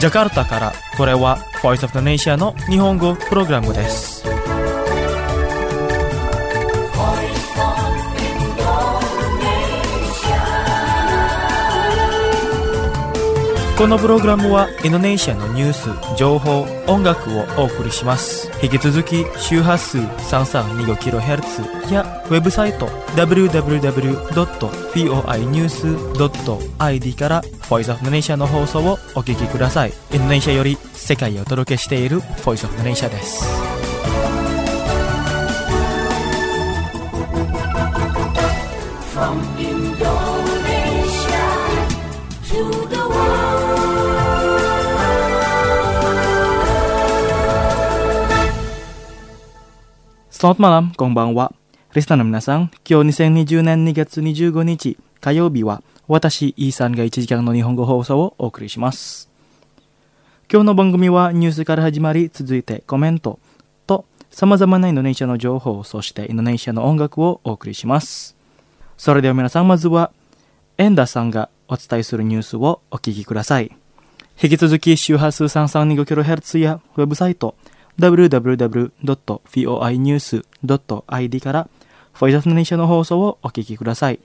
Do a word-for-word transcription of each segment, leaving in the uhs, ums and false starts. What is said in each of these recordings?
ジャカルタからこれは Voice of the Nation の日本語プログラムです。このプログラムはインドネシアのニュース、情報、音楽をお送りします。引き続き周波数 さんさんにごキロヘルツ やウェブサイト ダブリューダブリューダブリュードットフォーアイニュースドットアイディー から Voice of the Nation の放送をお聞きください。インドネシアより世界をお届けしている Voice of the Nation です。From Indonesia to the Selamat malam, konbanwa. Listenerの皆さん、今日にせんにじゅうねんにがつにじゅうごにち火曜日は私、イーさんがいちじかんの日本語放送をお送りします。今日の番組はニュースから始まり、続いてコメントと様々なインドネシアの情報、そしてインドネシアの音楽をお送りします。それでは皆さん、まずはエンダさんがお伝えするニュースをお聞きください。引き続き周波数 さんさんにごキロヘルツ やウェブサイトダブリューダブリューダブリュードットフォーアイニュースドットアイディー から Voice of the Nation の放送をお聞きください。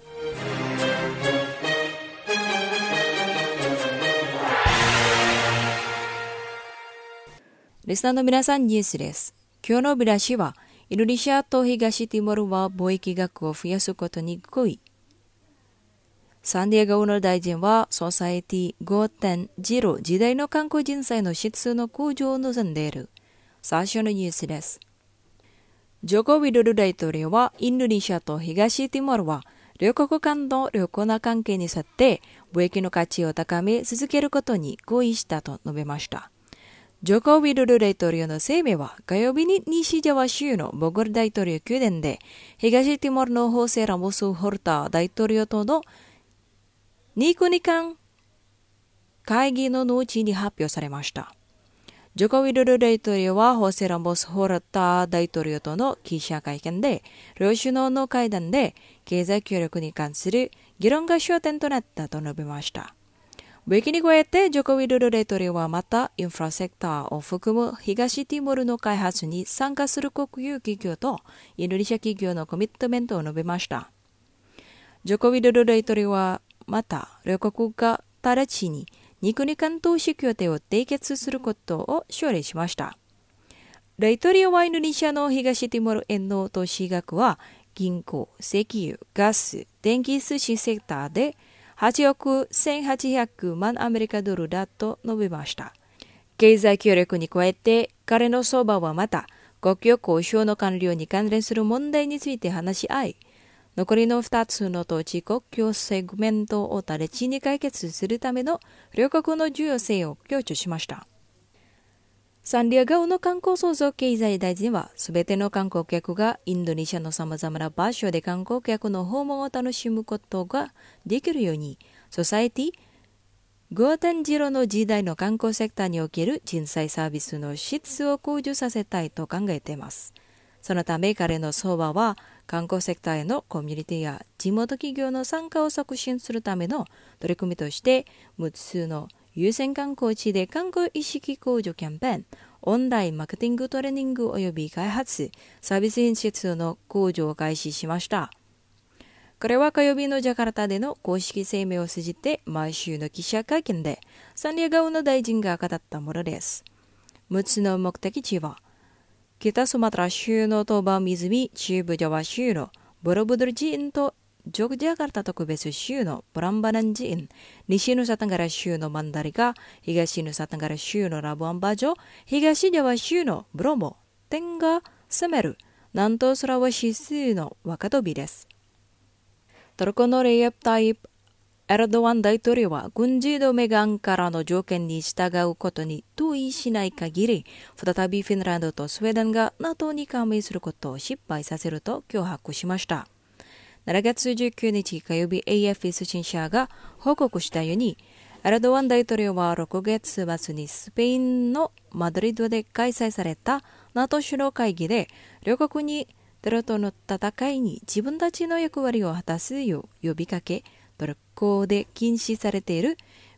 リスナーの皆さん、ニュースです。今日の見出しは、インドネシアと東ティモールは貿易額を増やすことに合意。サンディエゴの大臣は、ソサエティ ごてんゼロ 時代の観光人材の質の向上を望んでいる。最初のニュースです。ジョコ・ウィドル大統領は、インドネシアと東ティモールは、両国間の良好な関係に沿って、貿易の価値を高め続けることに合意したと述べました。ジョコ・ウィドル大統領の声明は、火曜日に西ジャワ州のボゴル大統領宮殿で、東ティモールのホセ・ラモス・ホルタ大統領とのにくにかん会議の後に発表されました。ジョコ・ウィドル大統領はホセ・ラモス・ホルタ大統領との記者会見で、両首脳の会談で経済協力に関する議論が焦点となったと述べました。貿易に加えて、ジョコ・ウィドル大統領はまた、インフラセクターを含む東ティモールの開発に参加する国有企業とインドネシア企業のコミットメントを述べました。ジョコ・ウィドル大統領はまた、両国が直ちににくにかん投資協定を締結することを奨励しました。大統領はインドネシアの東ティモールへの投資額は、銀行、石油、ガス、電気通信セクターではちおくせんはっぴゃくまんアメリカドルだと述べました。経済協力に加えて、彼の相場はまた、国境交渉の完了に関連する問題について話し合い、残りのふたつの統治国境セグメントを直ちに解決するための両国の重要性を強調しました。サンディエゴの観光創造経済大臣は、すべての観光客がインドネシアの様々な場所で観光客の訪問を楽しむことができるように、ソサエティ ごてんゼロ の時代の観光セクターにおける人材サービスの質を向上させたいと考えています。そのため彼の相場は、観光セクターへのコミュニティや地元企業の参加を促進するための取り組みとして、むっつの優先観光地で観光意識向上キャンペーン、オンラインマーケティングトレーニング及び開発、サービス品質の向上を開始しました。これは火曜日のジャカルタでの公式声明を通じて毎週の記者会見でサンディエゴの大臣が語ったものです。むっつの目的地は、北スマトラ州の東部湖、中部ジャワ州のボロブドル寺院とジョグジャカルタ特別州のプランバナン寺院、西ヌサタンガラ州のマンダリカ、東ヌサタンガラ州のラブアンバジョ、東ジャワ州のブロモ、テンガ、セメル、南東スラワシ州の若飛びです。トルコのレイエプタイプエルドワン大統領は軍事同盟がアンカラの条件に従うことに同意しない限り、再びフィンランドとスウェーデンが ナトー に加盟することを失敗させると脅迫しました。しちがつじゅうくにち火曜日 エーエフ 通信社が報告したように、エルドワン大統領はろくがつ末にスペインのマドリードで開催された ナトー 首脳会議で、両国にテロとの戦いに自分たちの役割を果たすよう呼びかけ、トルコで禁止されている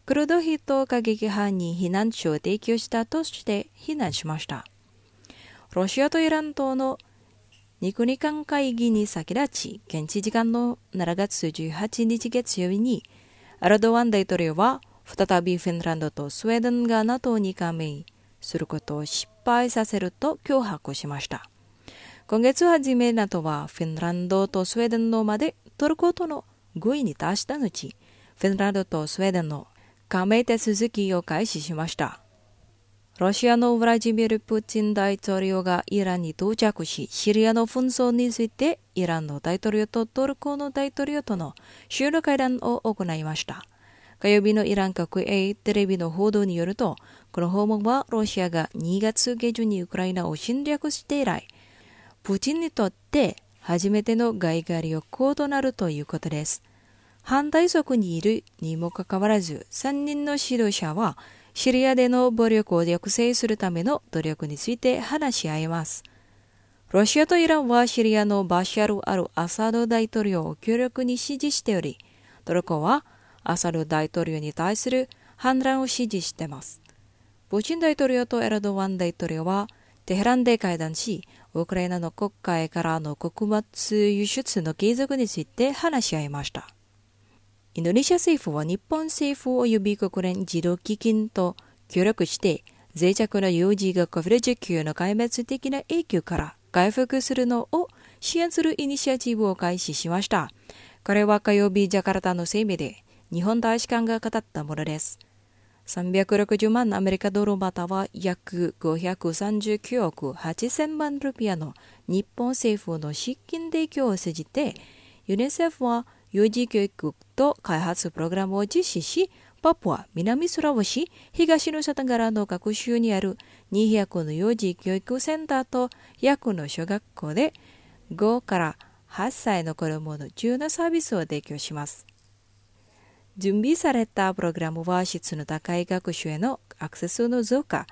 クルド人過激派に避難所を提供したとして非難しました。ロシアとイランとのに国間会議に先立ち、現地時間のしちがつじゅうはちにち月曜日に、エルドアン大統領は再びフィンランドとスウェーデンが ナトー に加盟することを失敗させると脅迫しました。今月初め ナトー はフィンランドとスウェーデンのまでトルコとの合意に達した後、フィンランドとスウェーデンの加盟手続きを開始しました。ロシアのウラジミル・プーチン大統領がイランに到着し、シリアの紛争についてイランの大統領とトルコの大統領との首脳会談を行いました。火曜日のイラン国営テレビの報道によると、この訪問はロシアがにがつ下旬にウクライナを侵略して以来、プーチンにとって初めての外貨旅行となるということです。反対側にいるにもかかわらず、さんにんの指導者は、シリアでの暴力を抑制するための努力について話し合います。ロシアとイランはシリアのバシャル・アル・アサド大統領を強力に支持しており、トルコはアサド大統領に対する反乱を支持しています。プーチン大統領とエルドアン大統領はテヘランで会談し、ウクライナの黒海からの穀物輸出の継続について話し合いました。インドネシア政府は日本政府及び国連児童基金と協力して脆弱な幼児学フレ需給の壊滅的な影響から回復するのを支援するイニシアチブを開始しました。これは火曜日ジャカルタの声明で日本大使館が語ったものです。さんびゃくろくじゅうまんアメリカドルまたは約ごひゃくさんじゅうきゅうおくはっせんまんルピアの日本政府の資金提供を通じて、ユニセフは幼児教育と開発プログラムを実施し、パプア、南スラボシ、東のサタガラの各州にあるにひゃくの幼児教育センターとひゃくの小学校でごからはっさいの子どもの重要なサービスを提供します。準備されたプログラムは質の高い学習へのアクセスの増加、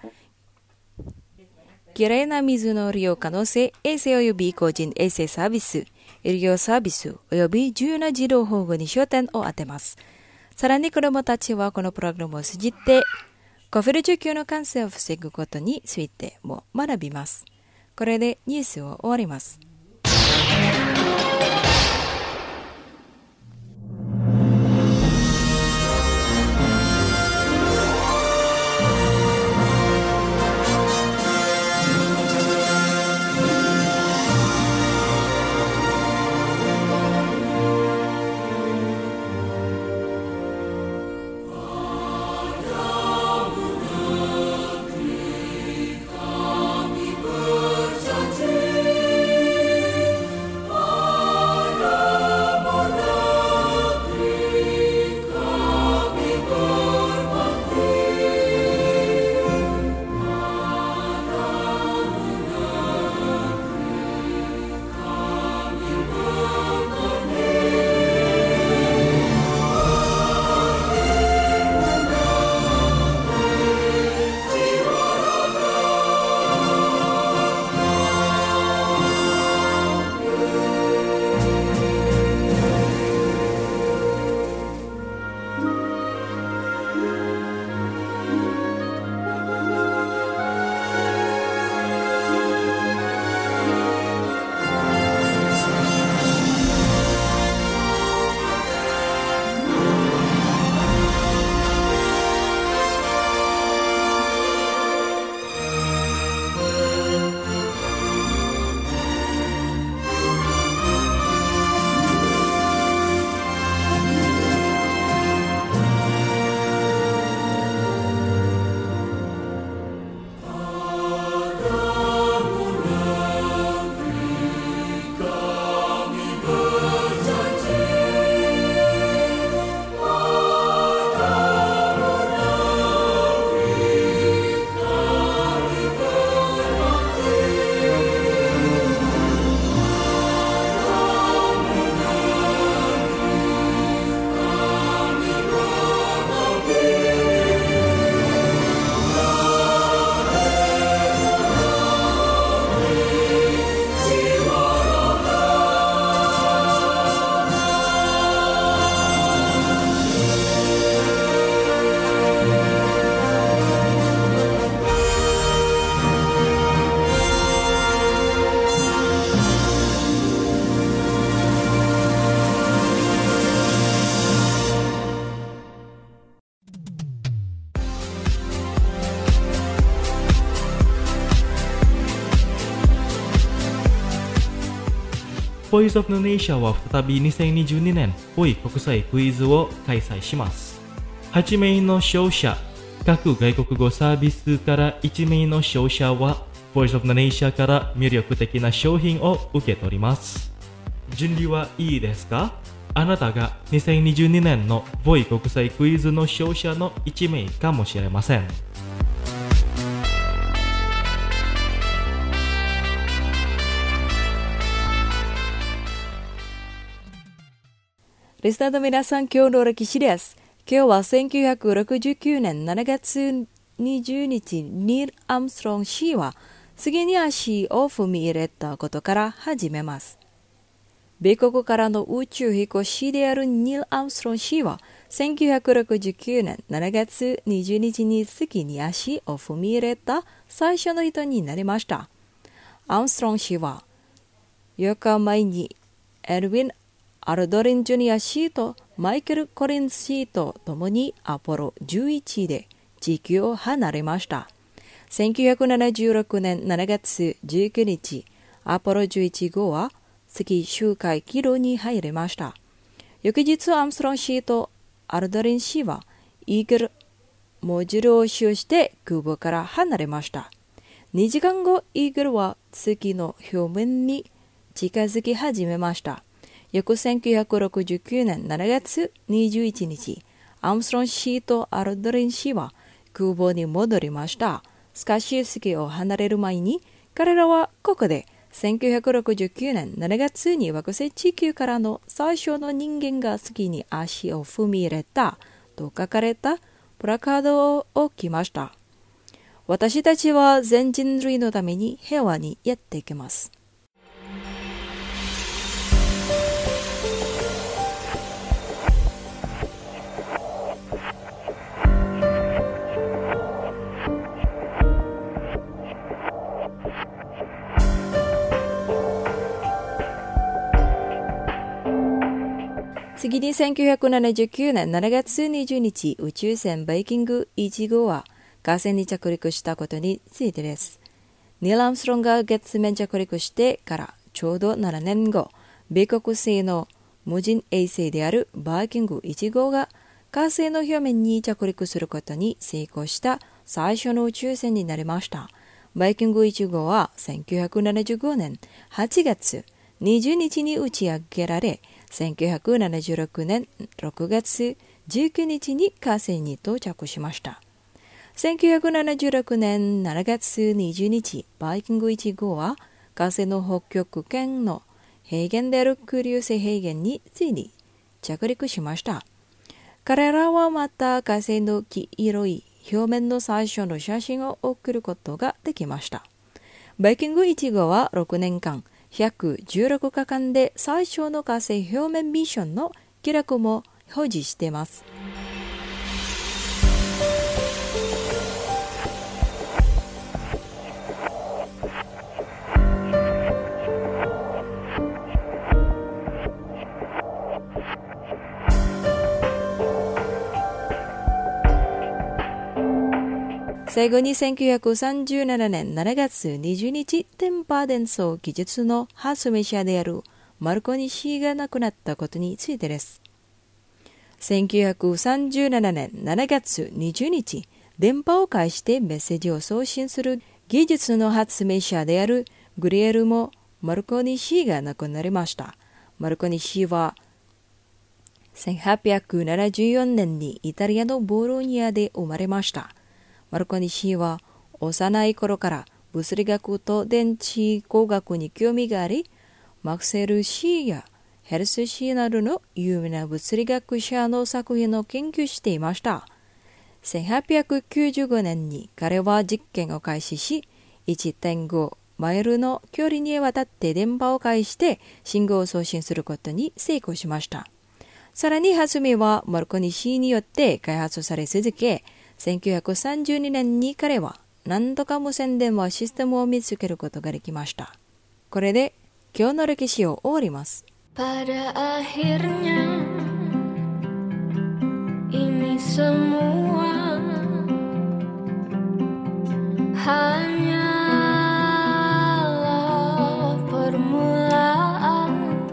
きれいな水の利用可能性、衛生及び個人衛生サービス、医療サービス及び重要な児童保護に焦点を当てます。さらに子どもたちはこのプログラムを通じて、コフィル受給の感染を防ぐことについても学びます。これでニュースを終わります。 ボイスオブインドネシアは再びにせんにじゅうにねんボイ国際クイズを開催します。はちめいの勝者、各外国語サービスからいちめいの勝者はボイスオブインドネシアから魅力的な商品を受け取ります。準備はいいですか？あなたがにせんにじゅうにねんのボイ国際クイズの勝者のいちめいかもしれません。 リスナーの皆さん、今日の歴史です。今日はせんきゅうひゃくろくじゅうきゅうねんしちがつにじゅうにち、ニール・アームストロング氏は次に足を踏み入れたことから始めます。米国からの宇宙飛行士であるニール・アームストロング氏はせんきゅうひゃくろくじゅうきゅうねんしちがつにじゅうにちに月に足を踏み入れた最初の人になりました。アームストロング氏はよっかまえにエルヴィン・アルドリン・ジュニア氏とマイケル・コリンズ氏と共にアポロじゅういちで地球を離れました。せんきゅうひゃくななじゅうろくねんしちがつじゅうくにち、アポロじゅういち号は月周回軌道に入りました。翌日、アームストロング氏とアルドリン氏はイーグルモジュールを使用して空母から離れました。にじかんご、イーグルは月の表面に近づき始めました。翌せんきゅうひゃくろくじゅうきゅうねんしちがつにじゅういちにち、アームストロング氏とアルドリン氏は空母に戻りました。しかし月を離れる前に、彼らはここでせんきゅうひゃくろくじゅうきゅうねんしちがつに惑星地球からの最初の人間が月に足を踏み入れたと書かれたプラカードを置きました。私たちは全人類のために平和にやっていきます。次にせんきゅうひゃくななじゅうきゅうねんしちがつにじゅうにち、宇宙船バイキングいち号は火星に着陸したことについてです。ニール・アームストロングが月面着陸してからちょうどななねんご、米国製の無人衛星であるバイキングいち号が火星の表面に着陸することに成功した最初の宇宙船になりました。バイキングいち号はせんきゅうひゃくななじゅうごねんはちがつにじゅうにちに打ち上げられ、せんきゅうひゃくななじゅうろくねんろくがつじゅうくにちに火星に到着しました。せんきゅうひゃくななじゅうろくねんしちがつにじゅうにち、バイキングいち号は火星の北極圏の平原であるクリューセ平原についに着陸しました。彼らはまた火星の黄色い表面の最初の写真を送ることができました。バイキングいち号はろくねんかん、ひゃくじゅうろくかかんで最初の火星表面ミッションの記録も保持しています。最後にせんきゅうひゃくさんじゅうななねんしちがつにじゅうにち、電波伝送技術の発明者であるマルコニ氏が亡くなったことについてです。せんきゅうひゃくさんじゅうななねんしちがつにじゅうにち、電波を介してメッセージを送信する技術の発明者であるグリエルモ・マルコニ氏が亡くなりました。マルコニ氏はせんはっぴゃくななじゅうよねんにイタリアのボローニャで生まれました。マルコニ氏は幼い頃から物理学と電池工学に興味があり、マクセル氏やヘルス氏などの有名な物理学者の作品を研究していました。せんはっぴゃくきゅうじゅうごねんに彼は実験を開始し、いってんごマイルの距離にわたって電波を介して信号を送信することに成功しました。さらに発明はマルコニ氏によって開発され続け、せんきゅうひゃくさんじゅうにねんに彼は何とか無線電話システムを見つけることができました。これで今日の歴史を終わります。Pada akhirnya ini semua hanyalah permulaan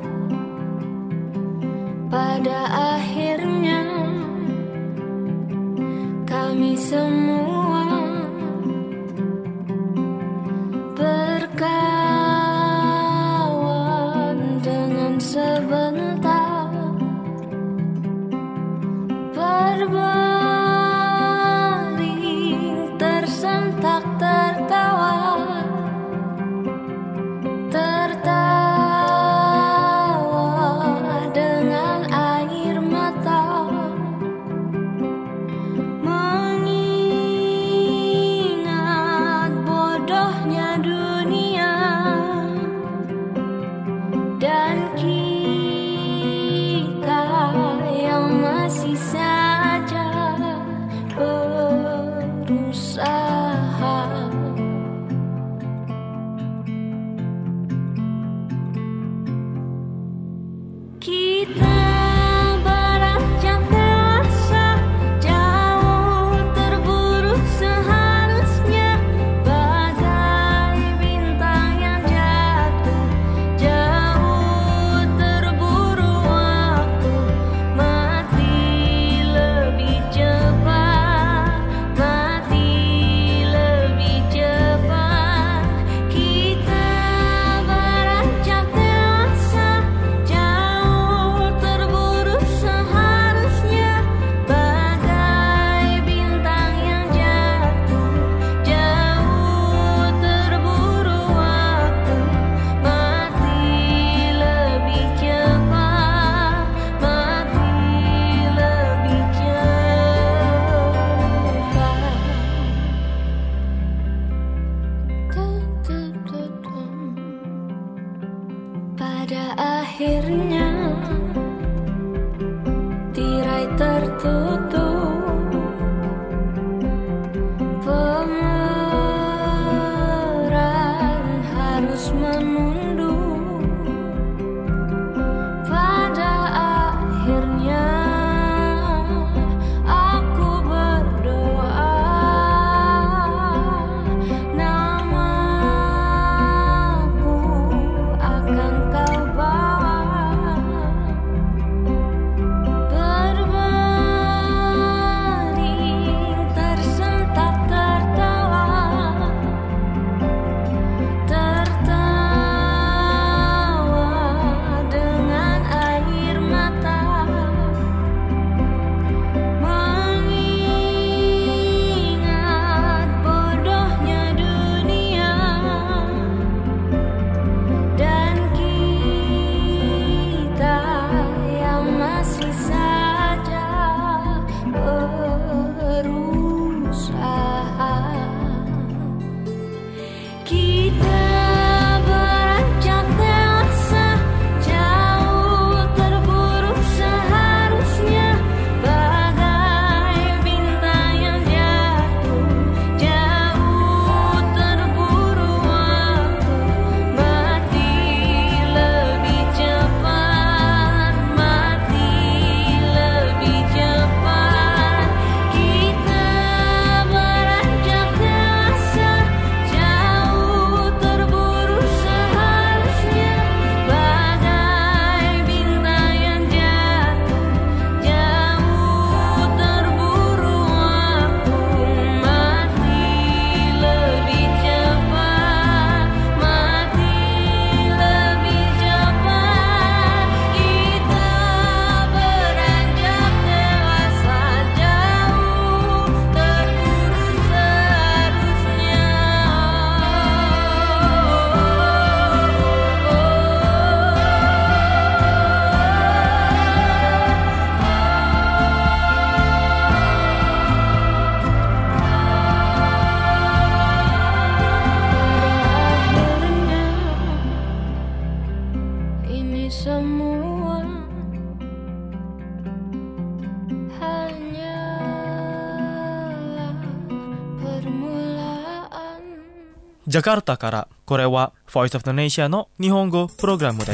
ジャカルタから、これは Voice of Indonesia の日本語プログラムです。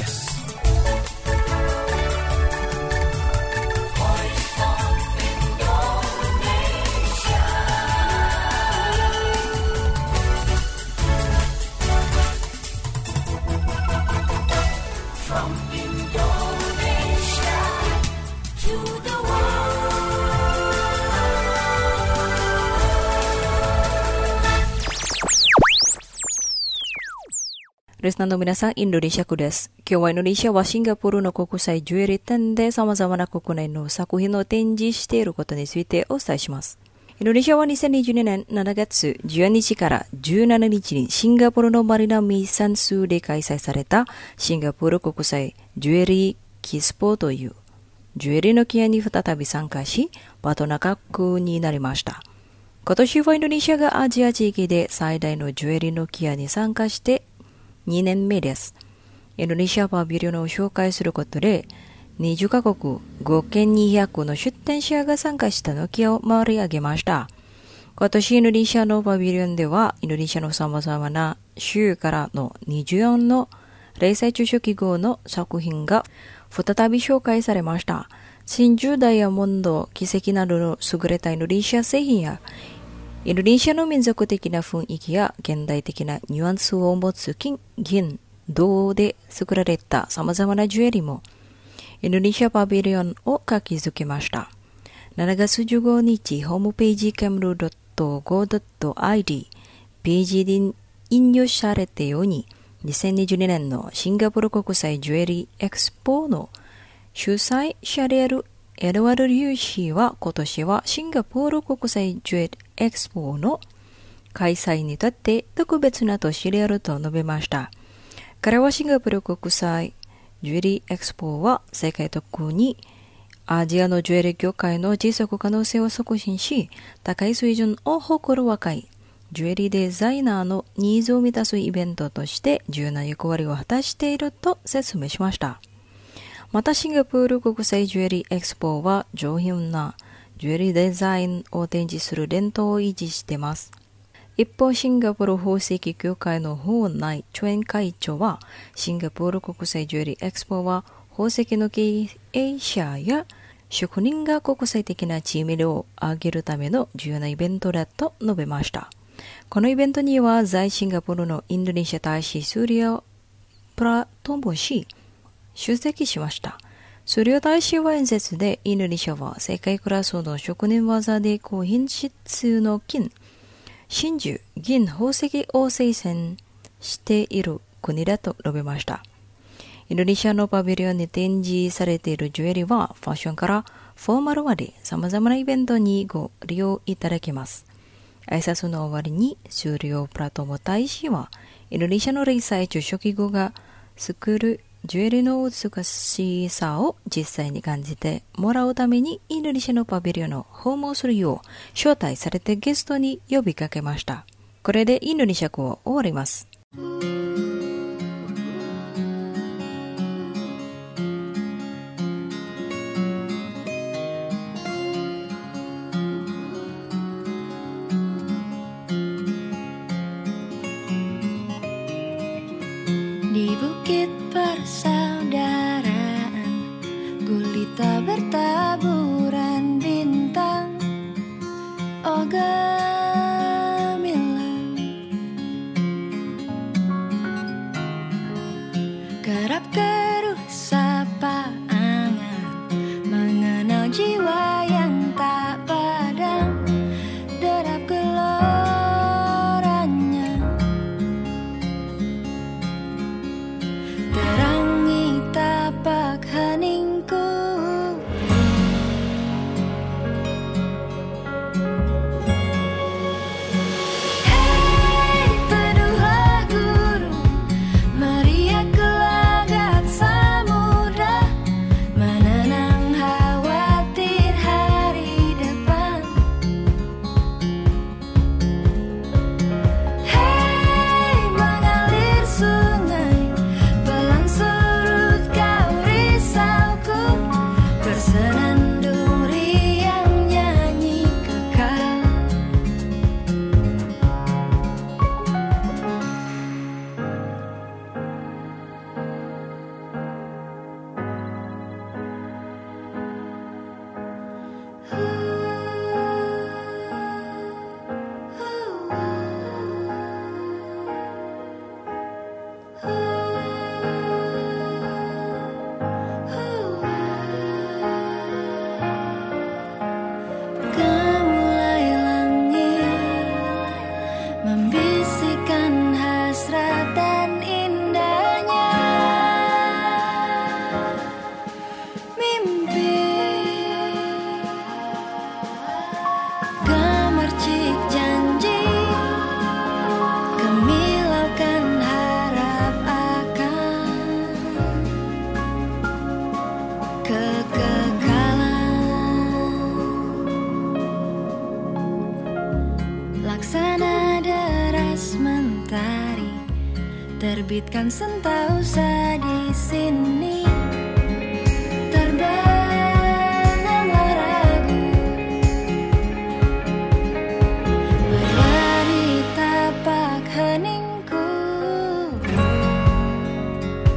Resna no minasan Indonesia kudes. Kyo wa Indonesia wa Singapuru no kokusai jueri tende sama-sama na kokunai no sakuhin no tenji shite iru koto ni tsuite o o伝えします。インドネシアはにせんにじゅうにねんしちがつじゅうににちからじゅうしちにちにシンガポールのマリナミサンスで開催されたシンガポール国際ジュエリーキスポというジュエリーの祈願に再び参加し、パートナー格になりました。今年はインドネシアがアジア地域で最大のジュエリーの祈願に参加してにねんめです。インドネシアパビリオンを紹介することで、にじゅっかこく合計にひゃくの出展者が参加したノキアを盛り上げました。今年インドネシアのパビリオンでは、インドネシアの様々な州からのにじゅうよんの零細中初期号の作品が再び紹介されました。真珠ダイヤモンド、奇跡などの優れたインドネシア製品や、インドネシアの民族的な雰囲気や現代的なニュアンスを持つ金、銀、銅で作られた様々なジュエリーも、インドネシアパビリオンを活気づけました。しちがつじゅうごにち、ホームページ ケムルドットゴードットアイディー ページに引用されたように、にせんにじゅうにねんのシンガポール国際ジュエリーエクスポの主催者であるエドワード・リュー氏は今年はシンガポール国際ジュエリーエクスポの開催にとって特別な年であると述べました。彼はシンガポール国際ジュエリーエクスポは世界特にアジアのジュエリー業界の持続可能性を促進し、高い水準を誇る若いジュエリーデザイナーのニーズを満たすイベントとして重要な役割を果たしていると説明しました。またシンガポール国際ジュエリーエクスポは上品なジュエリーデザインを展示する伝統を維持しています。一方、シンガポール宝石協会のホーナイ・チョエン会長は、シンガポール国際ジュエリーエクスポは宝石の経営者や職人が国際的な知名度を上げるための重要なイベントだと述べました。このイベントには在シンガポールのインドネシア大使スーリア・プラトンボ氏出席しました。スーリア大使は演説でインドネシアは世界クラスの職人技で高品質の金、真珠、銀、宝石を生産している国だと述べました。インドネシアのパビリオンに展示されているジュエリーはファッションからフォーマルまで様々なイベントにご利用いただけます。挨拶の終わりにスーリオ・プラトモ大使はインドネシアの零細中初期号が作るジュエリーの美しさを実際に感じてもらうためにインドネシアのパビリオンを訪問するよう招待されてゲストに呼びかけました。これでインドネシア語を終わります。 Di bukit persaudaraan, gulita bertaburan bintang, oh gemilang, kerap keruh sapa angan, mengenal jiwa yang tak padam, derap geloranya, terangi tapak heningku. Hei teduhlah guru, meriah gelagat samudra, menenang khawatir hari depan. Hei mengalir sungai, pelan surut kau risauku, bersenandung riang nyanyi kekal. Gemulai langit, membisikkan hasrat dan indahnya mimpi, gemercik janji, gemilaukan harap akan kekekalan. Laksana deras mentari, terbitkan sentausa di sini, terbenamlah ragu, berlari tapak heningku.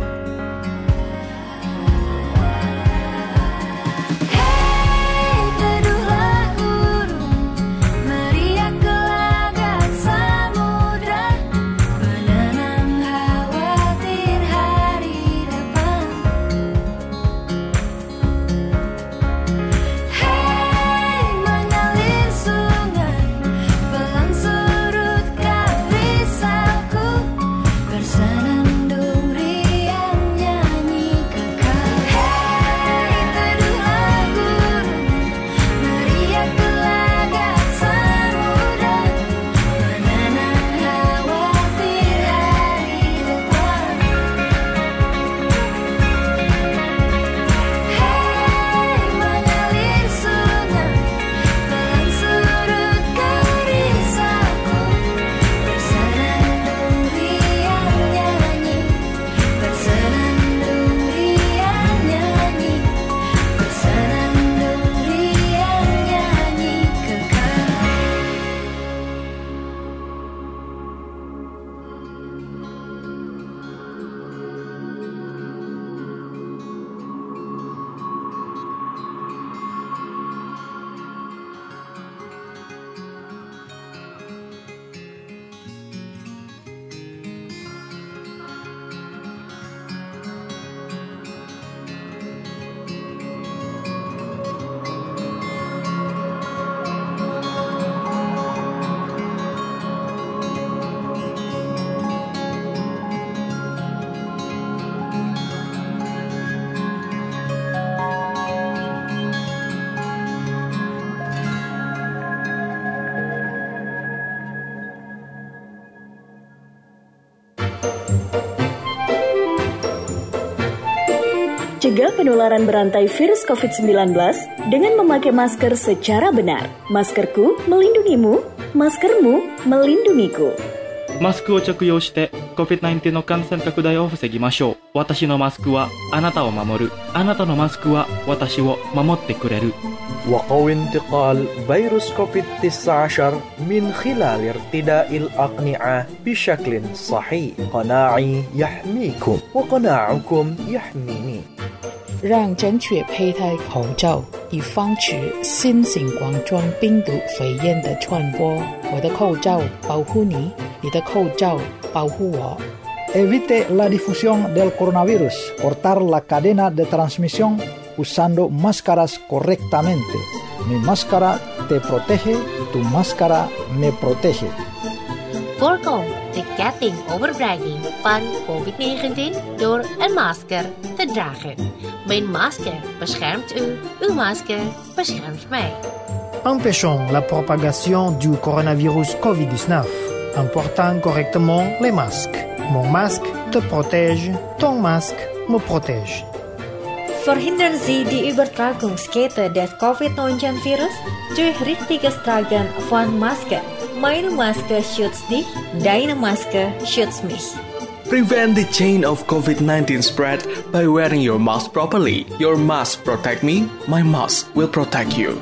Cegah penularan berantai virus covid sembilan belas dengan memakai masker secara benar. Maskerku melindungimu, maskermu melindungiku. マスクを着用して コビッドナインティーン の感染拡大を防ぎましょう。私のマスクはあなたを守る。あなたのマスクは私を守ってくれる。 وقوي انتقال فيروس كوفيد تسعة عشر من خلال ارتداء الأقنعة بشكل صحيح. قناعي يحميكم وقناعكم يحميني. 让正确佩戴口罩，以防止新型冠状病毒肺炎的传播。我的口罩保护你，你的口罩保护我。 Evite la difusión del coronavirus, cortar la cadena de transmisión usando máscaras correctamente. Mi máscara te protege, tu máscara me protege. Voorkom de ketting overbrenging van covid negentien door een masker te dragen. Mijn masker beschermt u, uw masker beschermt mij. Empêchons la propagation du coronavirus covid dix-neuf en portant correctement les masques. Mon masque te protège, ton masque me protège. Verhindern Sie die Übertragungskette des covid neunzehn virus durch richtiges Tragen von Maske. Meine Maske schützt dich, deine Maske schützt mich. Prevent the chain of covid nineteen spread by wearing your mask properly. Your mask protect me, my mask will protect you.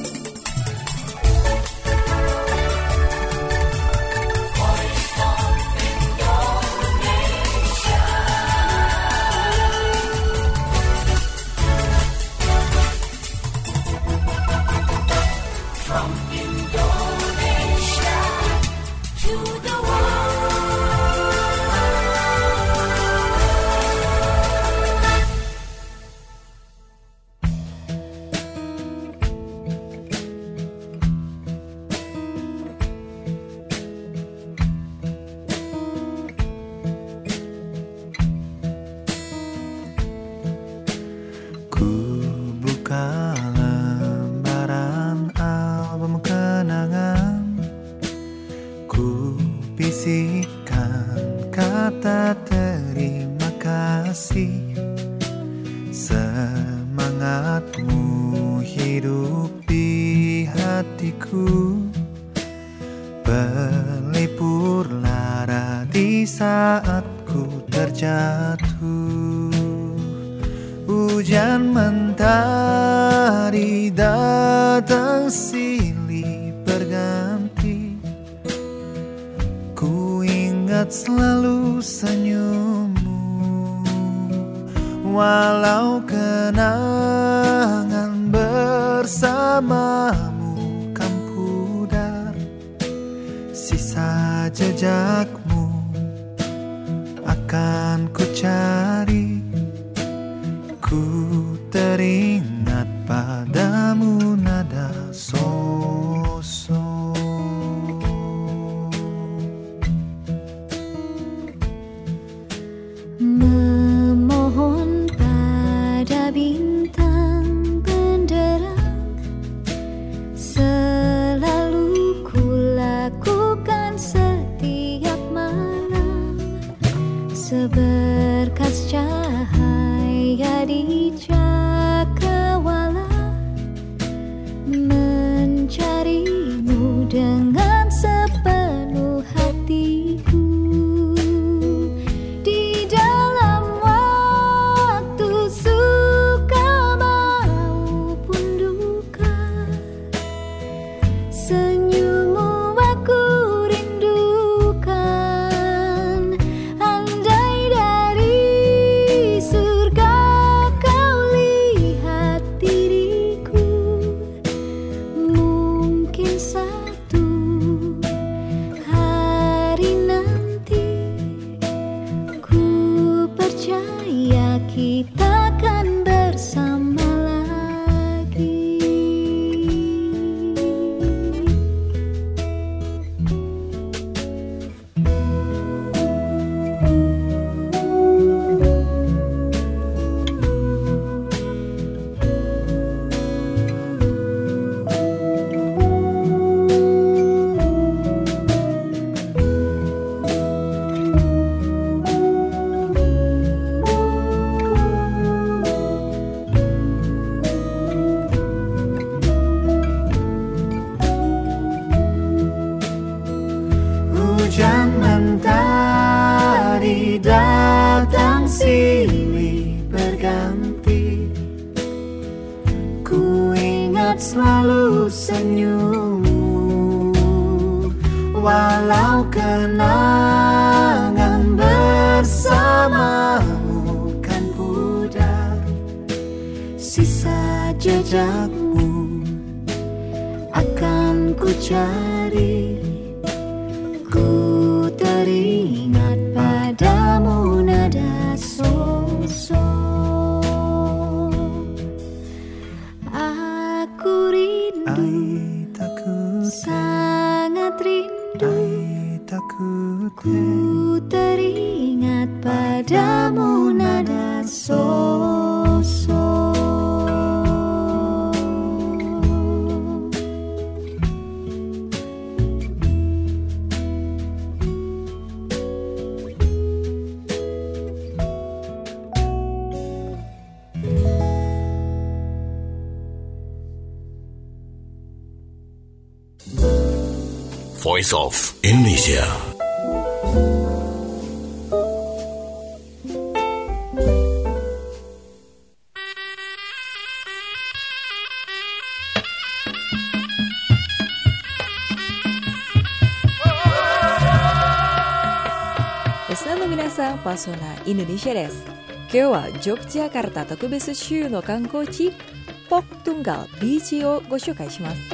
Bisikan kata terima kasih, semangatmu hidup di hatiku, pelipur lara di saat ku terjatuh. Hujan mentari datang silih berganti, ku ingat selalu senyummu, walau kenangan bersamamu kan pudar, sisa jejakmu akan ku cari. Ku teringat padamu nada sosok. Memohon pada bintang benderang, selalu ku lakukan setiap malam, seberkas selalu senyummu, walau kenangan bersamamu kan pudar, sisa jejakmu akan ku cari. Ku teringat padamu nada so-so. Aku rindu, sangat rindu. Ku teringat padamu nada so-so. Voice of Indonesia. Listenerの皆さん、パーソナインドネシアです。今日はジョグジャカルタ特別州の観光地ポクトゥンガルビーチをご紹介します。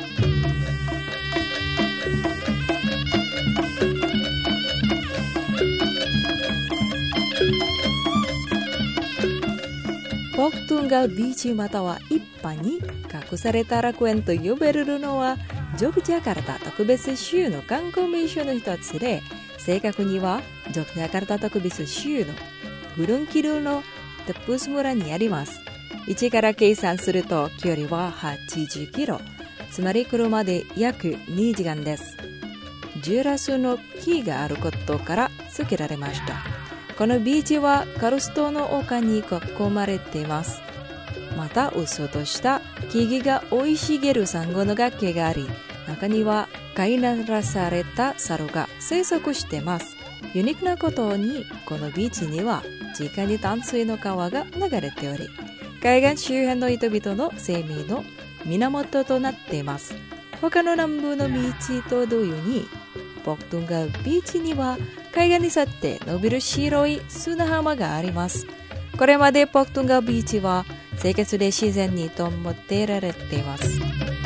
ポクトゥンガルビーチまたは一般に隠された楽園と呼ばれるのはジョグジャカルタ特別州の観光名所の一つで、正確にはジョグジャカルタ特別州のグルンキルのテプス村にあります。位置から計算すると距離ははちじゅっキロ、つまり車で約にじかんです。ジュラスの木があることから付けられました。このビーチはカルストの丘に囲まれています。また、うっそうとした木々が生い茂るサンゴの崖があり、中には飼いならされた猿が生息しています。ユニークなことに、このビーチには直に淡水の川が流れており、海岸周辺の人々の生命の源となっています。他の南部のビーチと同様に、ポクトゥンガルビーチには海岸に沿って伸びる白い砂浜があります。これまでポクトゥンガルビーチは清潔で自然に保ってられています。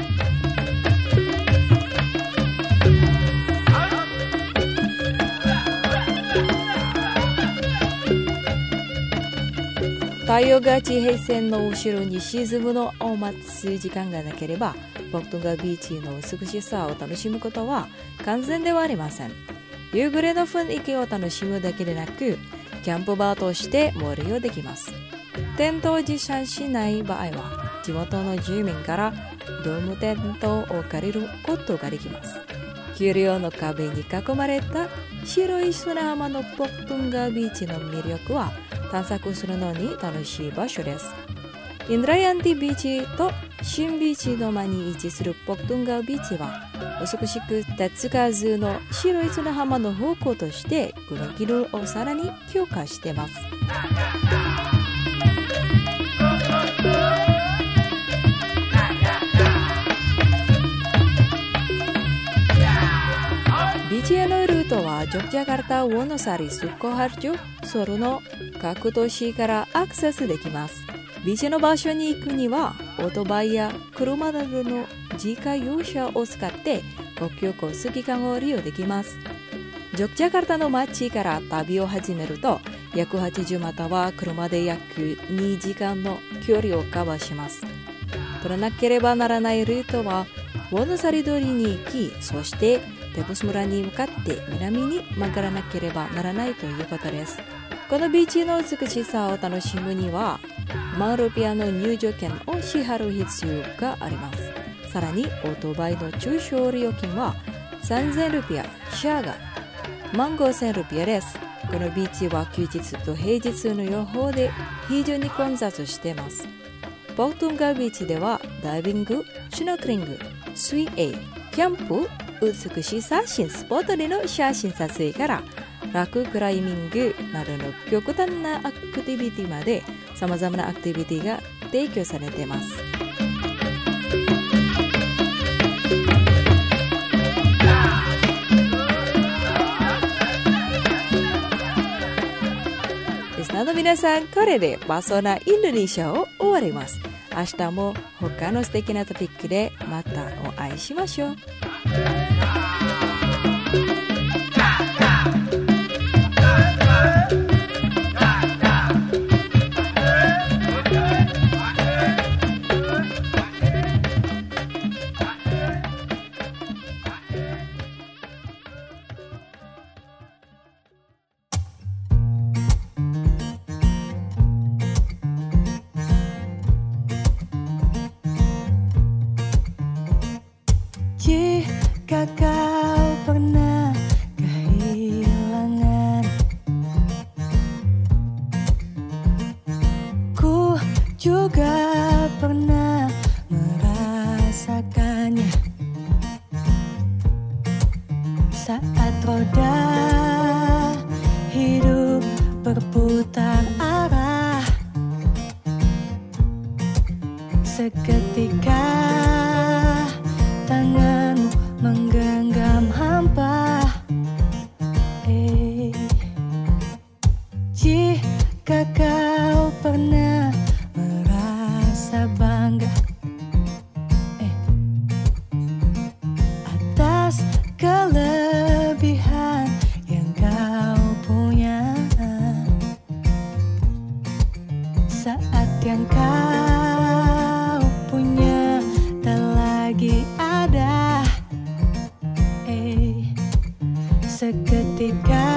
太陽が地平線の後ろに沈むのを待つ時間がなければ、ポクトゥンガルビーチの美しさを楽しむことは完全ではありません。夕暮れの雰囲気を楽しむだけでなく、キャンプ場としても利用できます。テントを持参しない場合は、地元の住民からドームテントを借りることができます。丘陵の壁に囲まれた白い砂浜のポクトゥンガルビーチの魅力は、探索するのに楽しい場所です。インドラヤンティビーチと新ビーチの間に位置するポクトゥンガルビーチは、美しく手つかずの白い砂浜の方向としてグルンキルをさらに強化しています。ビーチへのルートはジョグジャカルタ、ウォノサリ、スコハルチョ、ソルの各都市からアクセスできます。ビーチの場所に行くには、オートバイや車などの自家用車を使って公共交通機関を利用できます。ジョグジャカルタの街から旅を始めると、約はちじゅうまたは車で約にじかんの距離をカバーします。取らなければならないルートは、ウォノサリ通りに行き、そしてテプス村に向かって南に曲がらなければならないということです。このビーチの美しさを楽しむには、万ルピアの入場券を支払う必要があります。さらに、オートバイの中小料金はさんぜんルピア、シェアがいちまんごせんルピアです。このビーチは休日と平日の予報で非常に混雑しています。ポクトゥンガルビーチではダイビング、シュノーケリング、水泳、キャンプ、美しい写真スポットでの写真撮影からラッククライミングなどの極端なアクティビティまで様々なアクティビティが提供されています。 ナーの皆さん、これでパソナインドネシアを終わります。明日も他の素敵なトピックでまたお会いしましょう。 Jika kau pernah kehilangan, ku juga pernah merasakannya. Saat roda hidup berputar arah, seketika tanganmu menggenggam hampa. Eh, jika kau pernah merasa bangga eh, atas kelebihan yang kau punya, saat yang kau punya tak lagi ada, eh, seketika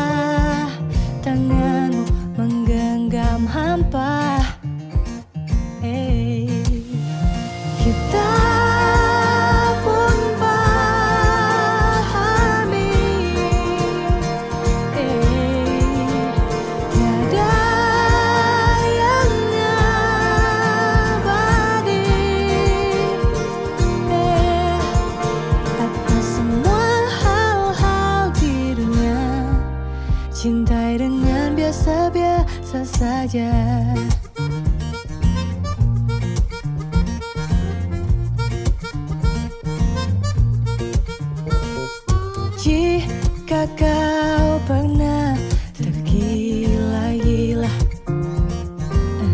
tanganmu menggenggam hampa. Eh, kita pun pahami, eh, tiada yang abadi. Eh, atas semua hal-hal di dunia, cintai dengan biasa-biasa saja. Jika kau pernah tergila-gila eh,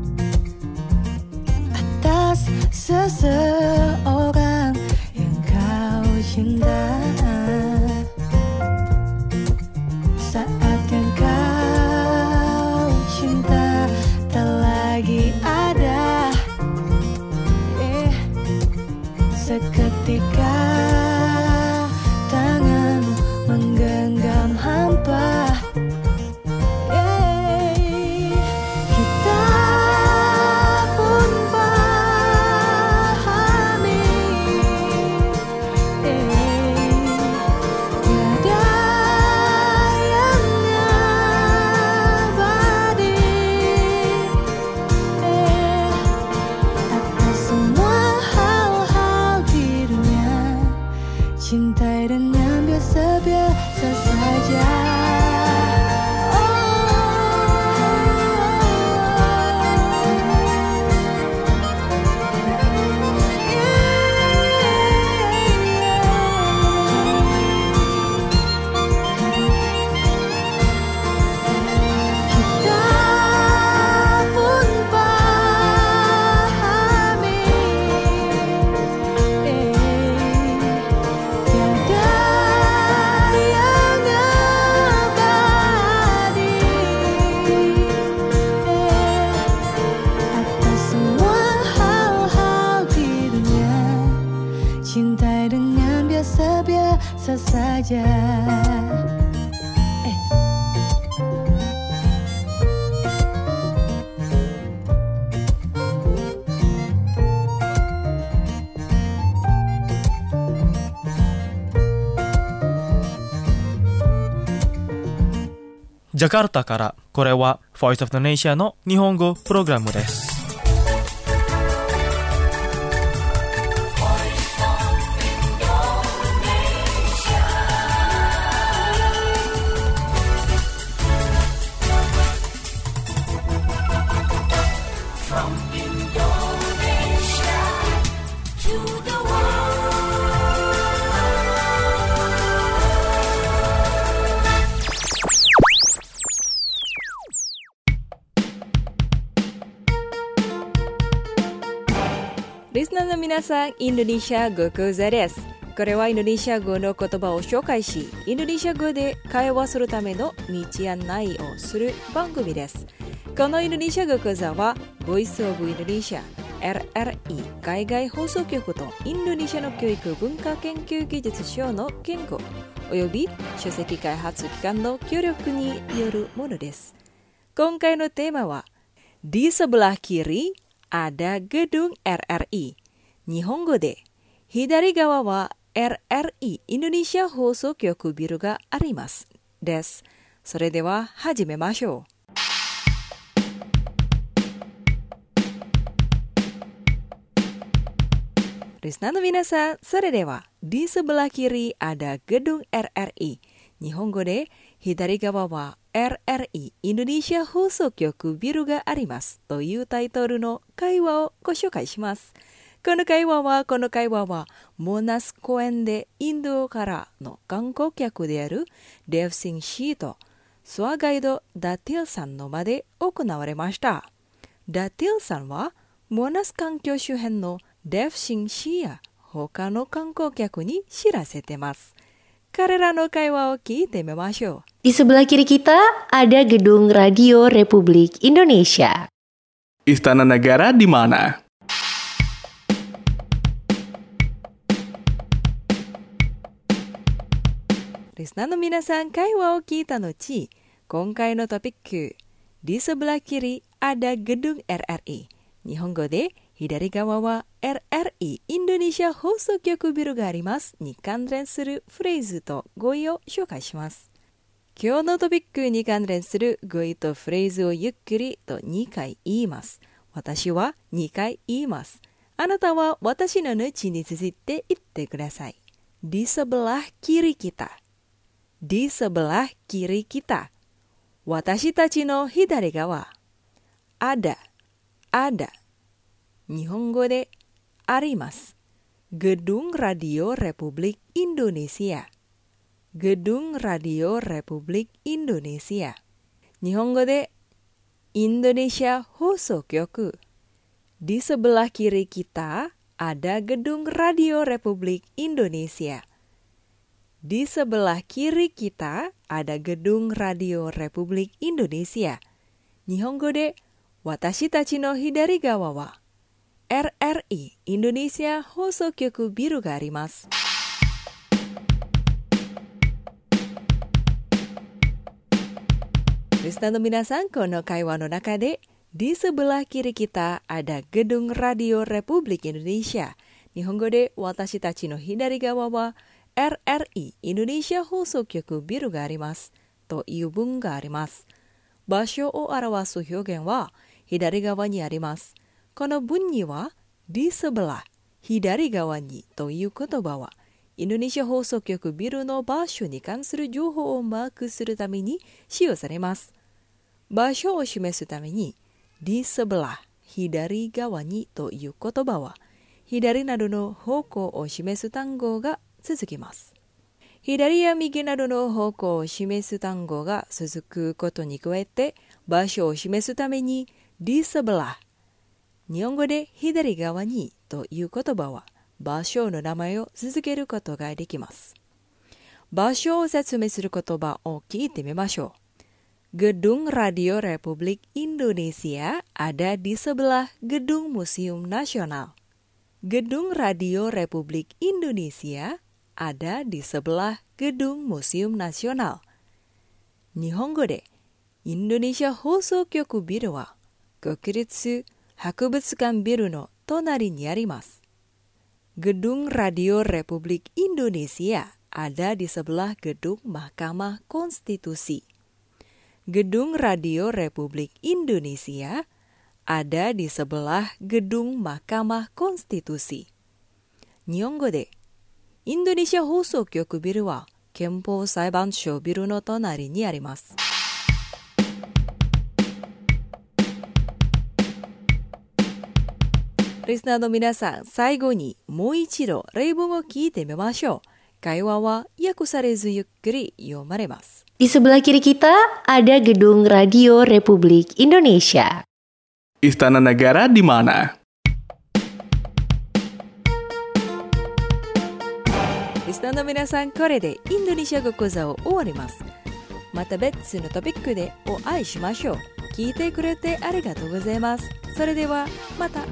atas seseorang yang kau cinta, saat yang kau cinta tak lagi ada, eh, seketika tanganmu menggenggam hampa. Eh, kita pun pahami, eh, tiada yang abadi. Eh, atas semua hal-hal di dunia, cintai dengan biasa-biasa saja. Kita pun pahami, eh, tiada yang abadi. Eh, atas semua hal-hal di dunia, cintai dengan biasa-biasa saja. Eh. Jakarta から、これは Voice of Indonesia の日本語プログラムです。 リスナーの皆さん、インドネシア語講座です。これはインドネシア語の言葉を紹介し、インドネシア語で会話するための道案内をする番組です。このインドネシア語講座は、ボイスオブインドネシア エルエルイー 海外放送局とインドネシアの教育文化研究技術省の研究および書籍開発機関の協力によるものです。今回のテーマは、Di sebelah kiri ada gedung エルエルイー。日本語で、左側は エルエルイー インドネシア放送局ビルがあります。です。それでは始めましょう。リスナーの皆さん、それでは、Di sebelah kiri ada gedung エルエルイー。日本語で、左側は エルエルイー インドネシア放送局ビルがありますというタイトルの会話をご紹介します。この会話は、この会話は、モナス公園でインドからの観光客であるデフシンシーとツアーガイドダティルさんの間で行われました。ダティルさんは、モナス環境周辺のデフシンシーや他の観光客に知らせてます。彼らの会話を聞いてみましょう。 Di sebelah kiri kita ada gedung Radio Republik Indonesia. Istana Negara di mana? リスナーの皆さん、会話を聞いた後、今回のトピック、Di sebelah kiri ada gedung エルエルイー。日本語で、左側は エルエルイー インドネシア放送局ビルがありますに関連するフレーズと語彙を紹介します。今日のトピックに関連する語彙とフレーズをゆっくりとにかい言います。私はにかい言います。あなたは私の後に続いて言ってください。Di sebelah kiri kita。Di sebelah kiri kita。私たちの左側。ada、ada。日本語であります。Gedung Radio Republik Indonesia。Gedung Radio Republik Indonesia。日本語でインドネシア放送局。Di sebelah kiri kita ada Gedung Radio Republik Indonesia。Di sebelah kiri kita ada Gedung Radio Republik Indonesia。日本語で私たちの左側はエルエルイー インドネシア放送局ビルがあります。リスナーの皆さん、この会話の中で Di sebelah kiri kita ada Gedung Radio Republik Indonesia。日本語で私たちの左側は エルエルイー インドネシア放送局ビルがありますという文があります。場所を表す表現は左側にあります。この文には、di sebelah、左側にという言葉は、インドネシア放送局ビルの場所に関する情報をマークするために使用されます。場所を示すために、di sebelah、左側にという言葉は、左などの方向を示す単語が続きます。左や右などの方向を示す単語が続くことに加えて、場所を示すために、di sebelah、日本語で左側にという言葉は場所の名前を続けることができます。場所を説明する言葉を聞いてみましょう。Gedung Radio Republik Indonesia ada di sebelah Gedung Museum Nasional. Gedung Radio Republik Indonesia ada di sebelah Gedung Museum Nasional. 日本語でインドネシア放送局ビルは国立博物館ビルの隣にあります。Gedung Radio Republik Indonesia ada di sebelah Gedung Mahkamah Konstitusi. Gedung Radio Republik Indonesia ada di sebelah Gedung Mahkamah Konstitusi. 日本語で、インドネシア放送局ビルは憲法裁判所ビルの隣にあります。リスナーの皆さん、最後にもう一度例文を聞いてみましょう。会話は訳されずゆっくり読まれます。 Di sebelah kiri kita ada Gedung Radio Republik Indonesia. Istana Negara di mana? リスナーの皆さん、これでインドネシア語講座を終わります。また別のトピックでお会いしましょう。聞いてくれてありがとうございます。それではまた。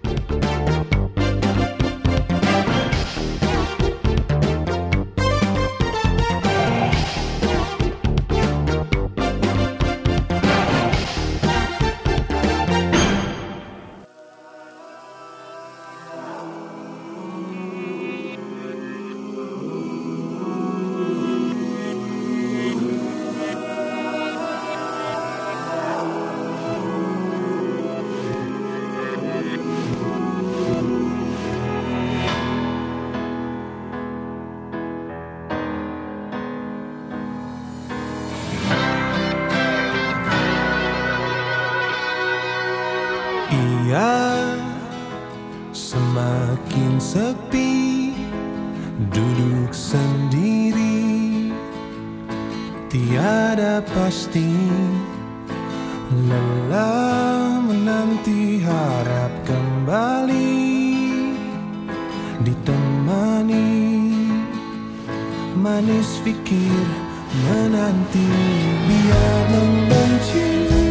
Ia semakin sepi, duduk sendiri, tiada pasti, lelah menanti harap kembali ditemani, manis fikir menanti, biar membenci,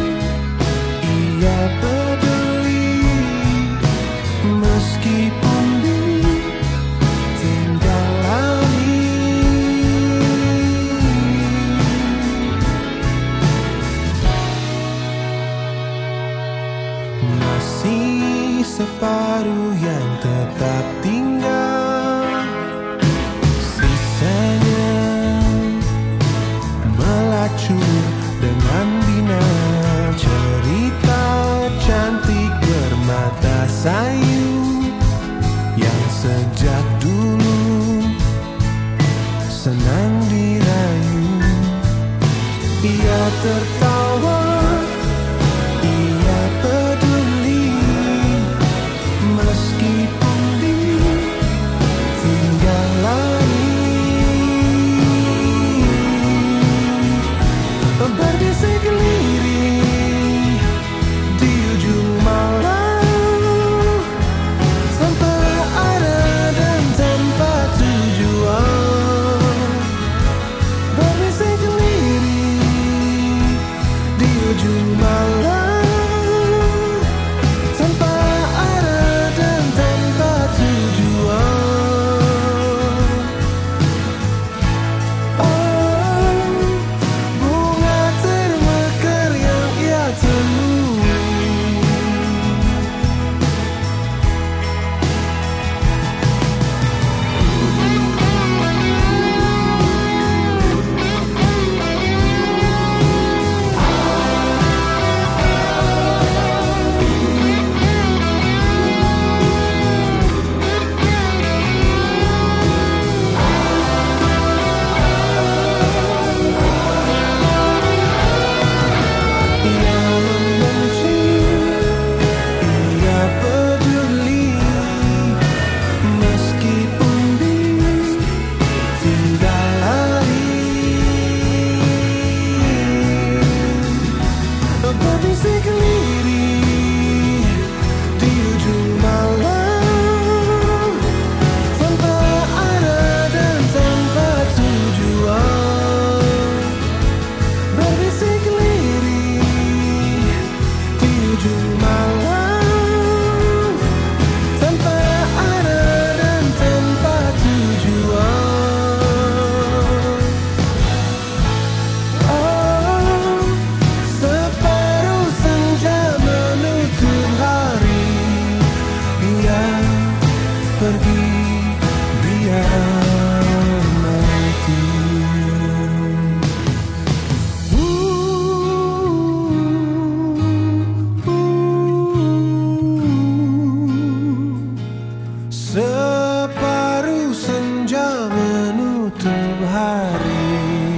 ia peduli, meskipun ditinggal lagi. Masih separuh yang tetap tinggal, sisanya melacur dengan bina, cerita cantik bermata sayu yang sejak dulu senang dirayu. Ia tertawa, ia peduli, meskipun ditinggal lagi. Berbisik lirih di ujung malam, tanpa arah dan tanpa tujuan. Berbisik lirih di ujung malam, tanpa arah dan tanpa tujuan. Oh, bunga termekar yang ia temui, ia membenci, ia peduli, meskipun ditinggal lagi. Berbisik lirih di ujung malam, tanpa arah dan tanpa tujuan. Berbisik lirih di ujung malam, tanpa arah dan tanpa tujuan. Oh, separuh senja menutup hari, biar pergi, biar mati. Separuh senja menutup hari.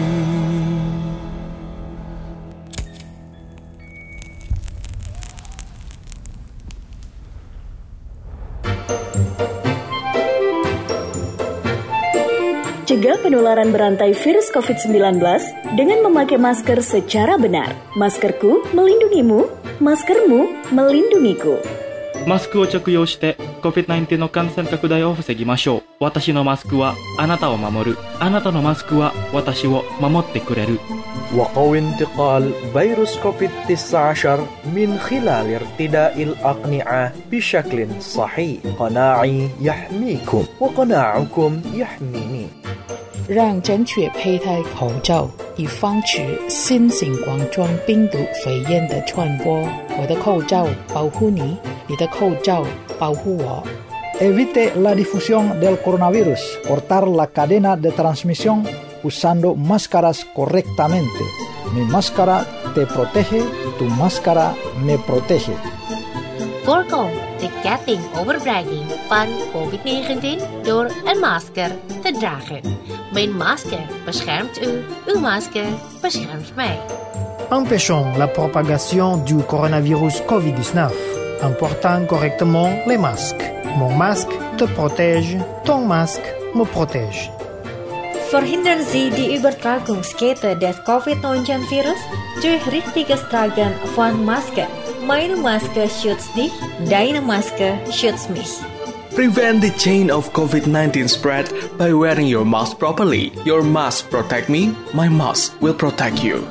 Cegah penularan berantai virus covid sembilan belas dengan memakai masker secara benar. Maskerku melindungimu, maskermu melindungiku. マスクを着用して コビッドナインティーン の感染拡大を防ぎましょう。私のマスクはあなたを守る。あなたのマスクは私を守ってくれる。 وقوي انتقال فيروس كوفيد تسعة عشر من خلال ارتداء الأقنعة بشكل صحيح. قناعي يحميكم وقناعكم يحميني. 让正确佩戴口罩，以防止新型冠状病毒肺炎的传播。我的口罩保护你，你的口罩保护我。 Evite la difusión del coronavirus. Cortar la cadena de transmisión usando máscaras correctamente. Mi máscara te protege, tu máscara me protege. Voorkom de ketting overbregging van covid negentien door een masker te dragen. Mijn masker beschermt u, uw masker beschermt mij. Empêchons la propagation du coronavirus covid dix-neuf en portant correctement les masques. Mon masque te protège, ton masque me protège. Verhindern Sie die Übertragungskette des covid neunzehn Virus durch richtiges Tragen von Maske. Meine Maske schützt dich, deine Maske schützt mich. Prevent the chain of covid nineteen spread by wearing your mask properly. Your mask protect me, my mask will protect you.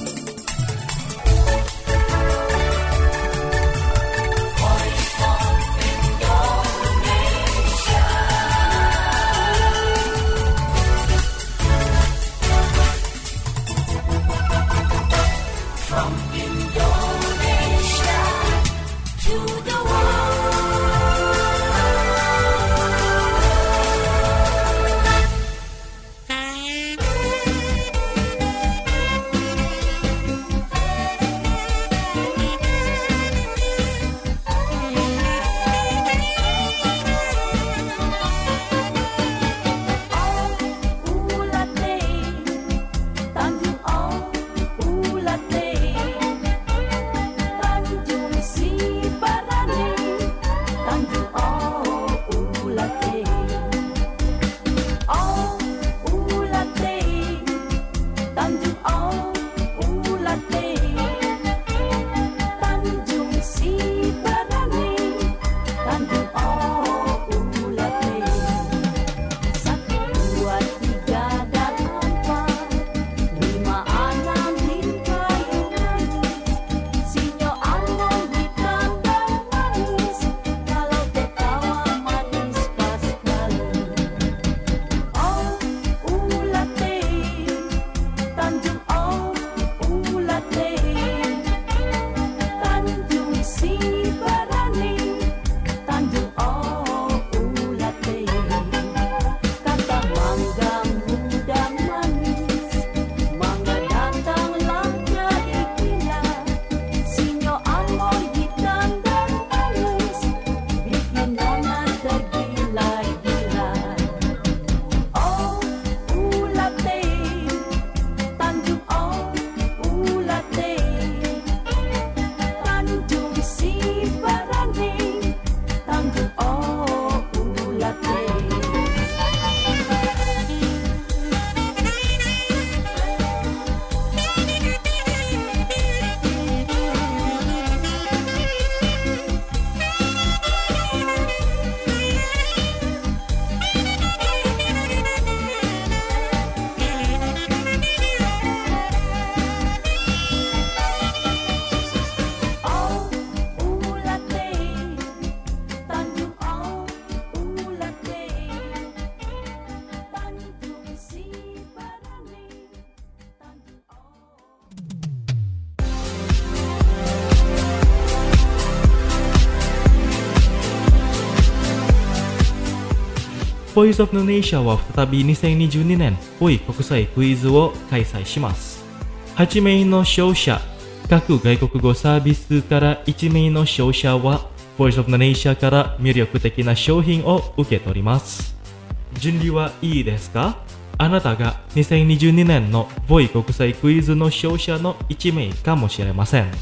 Voice of Indonesia は再びにせんにじゅうにねんポイ国際クイズを開催します。はちめいの勝者、各外国語サービスからいちめいの勝者は Voice of Indonesia から魅力的な商品を受け取ります。準備はいいですか？あなたがにせんにじゅうにねんのボイ国際クイズの勝者のいちめいかもしれません。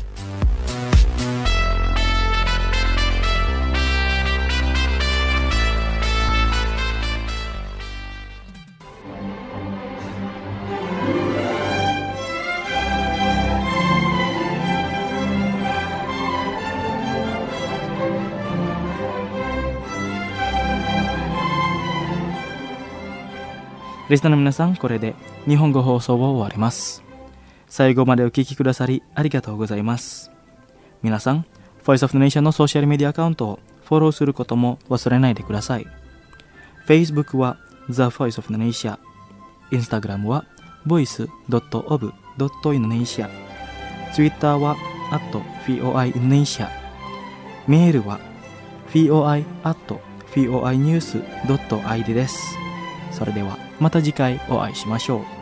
リスナーの皆さん、これで日本語放送を終わります。最後までお聞きくださりありがとうございます。皆さん、Voice of the Nation のソーシャルメディアアカウントをフォローすることも忘れないでください。Facebook は The Voice of the Nation、Instagram は ボイスドットオブドットインドネシア、Twitter は アットフィーオーアイインドネシア、メールは フィーオーアイアットフィーオーアイニュースドットアイディー です。それではまた次回お会いしましょう。